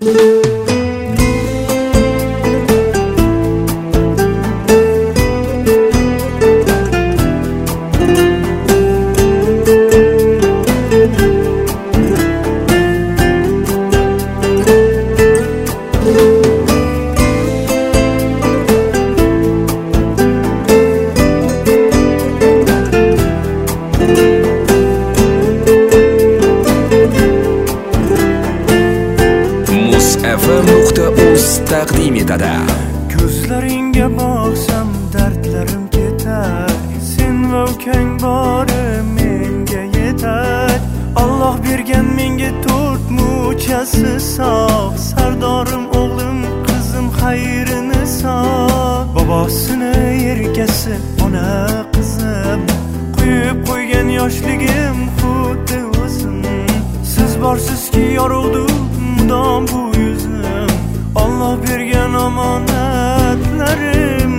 FM.uz taqdim etadi. Ko'zlaringga boqsam dardlarim ketar, sen va ukang bori menga yetar. Alloh bergan menga 4 muchasi sog', sardorim o'g'lim qizim xayrini sog'. Bobosini erkasi ona qizim, qo'yib qo'ygan yoshligim xuddi o'zim. Siz borsizki yorug'du mudom bu yuzim, Alloh bergan omonatlarim.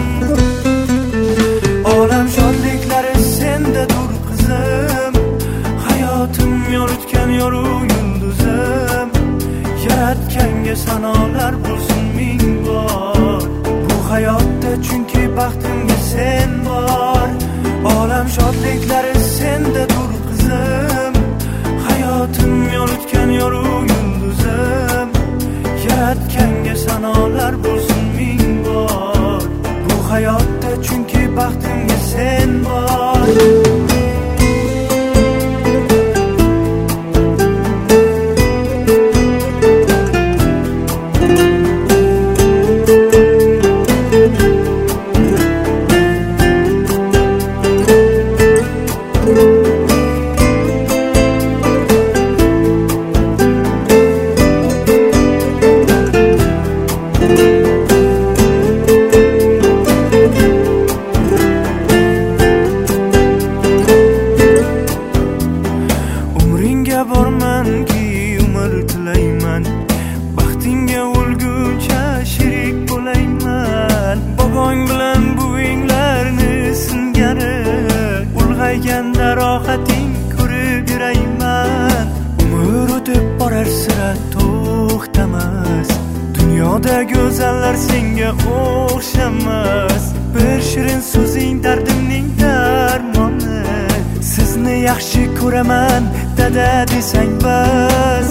Olam shodliklari sendadur qizim, hayotim yoritgan yorug' yulduzim. Yaratganga sanolar bo'lsin ming bor, bu hayotda chunki baxtimga sen bor. Olam shodliklari sendadur qizim, hayotim yoritgan yorug' yulduzim. Yaratganga sanolar bo'lsin ming bor, bu hayotda chunki baxtimga sen bor. Bormanki umr tilayman, baxtingga o'lguncha sherik bo'layman. Bobong bilan buvinglarni singari, ulg'ayganda rohating ko'rib yurayman. Umr o'tib borar sira to'xtamas, dunyoda go'zallar senga o'xshamas. Bir shirin so'zing dardimning darmoni, sizni yaxshi ko'raman dada desang bas.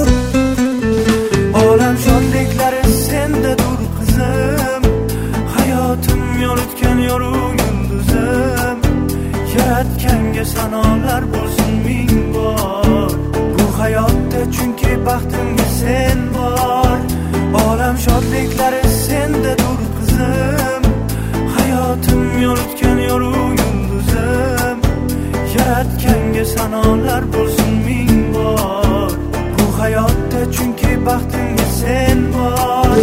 Olam shodliklari sendadur qizim, hayotim yoritgan yorug' yulduzim. Yaratganga sanolar bo'lsin ming bor, bu hayotda chunki baxtimga sen bor. Olam shodliklari sendadur qizim, hayotim yoritgan yorug' yulduzim. Yaratganga sanolar bo'lsin ming bor, bu hayotda chunki baxtimga sen bor.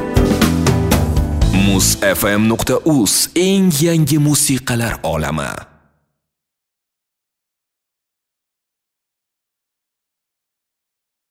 FM.uz eng yangi musiqalar olami.